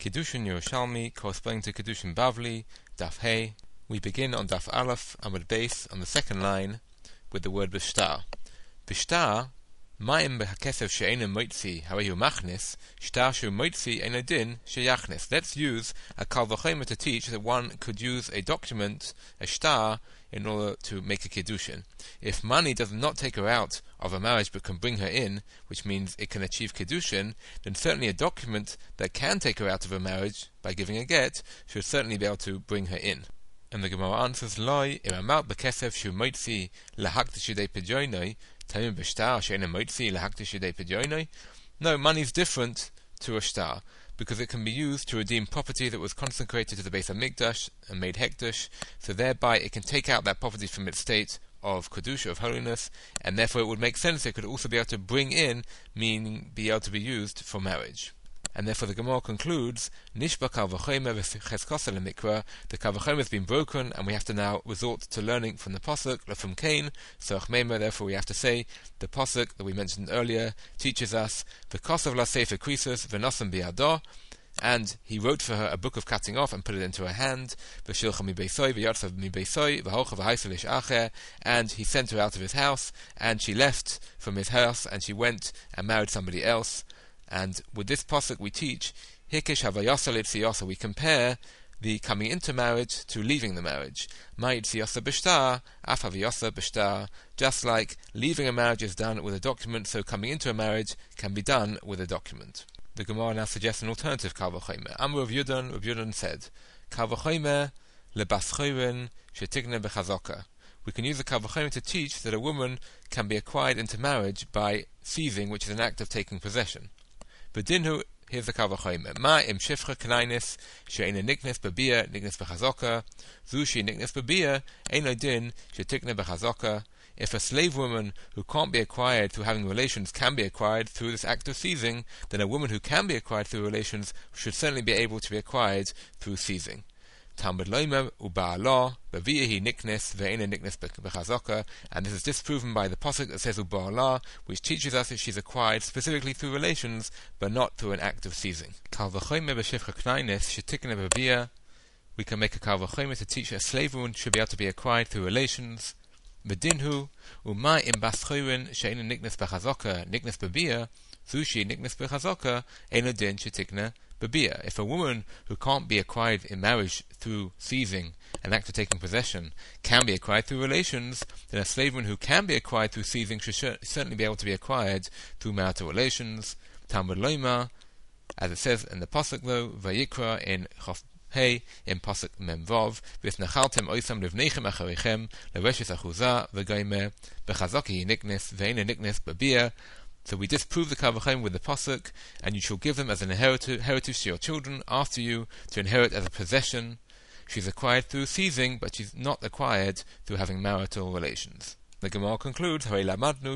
Kiddushin Yerushalmi, corresponding to Kiddushin Bavli, Daf Hey. We begin on Daf Aleph, Amud Beis, on the second line, with the word Bishtar. Bishtar, Ma'im behakesef she'ena moitzi harehu machnis, shtar shu moitzi ena din sheyachnis. Let's use a kal v'chomer to teach that one could use a document, a shtar, in order to make a kiddushin. If money does not take her out of a marriage but can bring her in, which means it can achieve kiddushin, then certainly a document that can take her out of a marriage by giving a get should certainly be able to bring her in. And the Gemara answers, Loi, imamalt bekesef shu moitzi lahaktish yedei pejoinoi, tamim b'shtar she'ena moitzi lahaktish yedei pejoinoi. No, money is different to a shtar, because it can be used to redeem property that was consecrated to the Beis HaMikdash and made hekdesh, so thereby it can take out that property from its state of kedusha, of holiness, and therefore it would make sense it could also be able to bring in, meaning be able to be used for marriage. And therefore the Gemara concludes, Nishba kal v'chomer v'cheskosa lemikra, the kal v'chomer has been broken, and we have to now resort to learning from the pasuk, from Cain, so therefore we have to say, the pasuk that we mentioned earlier teaches us, v'kosav la sefer krisus v'nosam bi'ado, and he wrote for her a book of cutting off and put it into her hand, v'shilcha mi beisoi v'yatzav mi beisoi v'holcha v'haisa l'shacher, and he sent her out of his house, and she left from his house, and she went and married somebody else. And with this pasuk we teach, Hikish havayasa litziyasa, we compare the coming into marriage to leaving the marriage. Ma'itziyasa b'shtar, af havayasa b'shtar. Just like leaving a marriage is done with a document, so coming into a marriage can be done with a document. The Gemara now suggests an alternative kal v'chomer. Amru Rav Yudan said, kal v'chomer lebas chorin shetigna b'chazaka. We can use the kal v'chomer to teach that a woman can be acquired into marriage by seizing, which is an act of taking possession. B'dinhu, here's the kal v'chomer. Ma im shifcha knainis she'ena niknes b'bia niknes b'chazoka, zu she niknes b'bia eino din she'tikne b'chazoka. If a slave woman who can't be acquired through having relations can be acquired through this act of seizing, then a woman who can be acquired through relations should certainly be able to be acquired through seizing. Talmud loimer uba'ala b'viyahi niknes ve'ena niknes b'chazoka, and this is disproven by the pasuk that says uba'ala, which teaches us that she's acquired specifically through relations, but not through an act of seizing. Kal v'chomer b'shifcha knainis shetikne b'bia. We can make a kal v'chomer to teach a slave woman should be able to be acquired through relations. Medinhu uma im bas chorin she'ena niknes b'chazoka niknes b'bia, zushi niknes b'chazoka eno din shetikne b'bia. If a woman who can't be acquired in marriage through seizing, an act of taking possession, can be acquired through relations, then a slave woman who can be acquired through seizing should certainly be able to be acquired through marital relations. Talmud loima, as it says in the pasuk though, vayikra in Chof Hey, in pasuk memvav, v'snachaltem oisam livneichem acharichem lereshes achuza v'goymer b'chazoki niknes ve'ena niknes b'bia. So we disprove the kal v'chomer with the pasuk, and you shall give them as an heritage to your children after you, to inherit as a possession. She's acquired through seizing, but she's not acquired through having marital relations. The Gemara concludes, We've therefore learned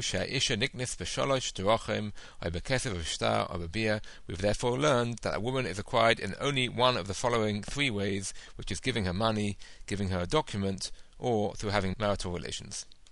that a woman is acquired in only one of the following three ways, which is giving her money, giving her a document, or through having marital relations.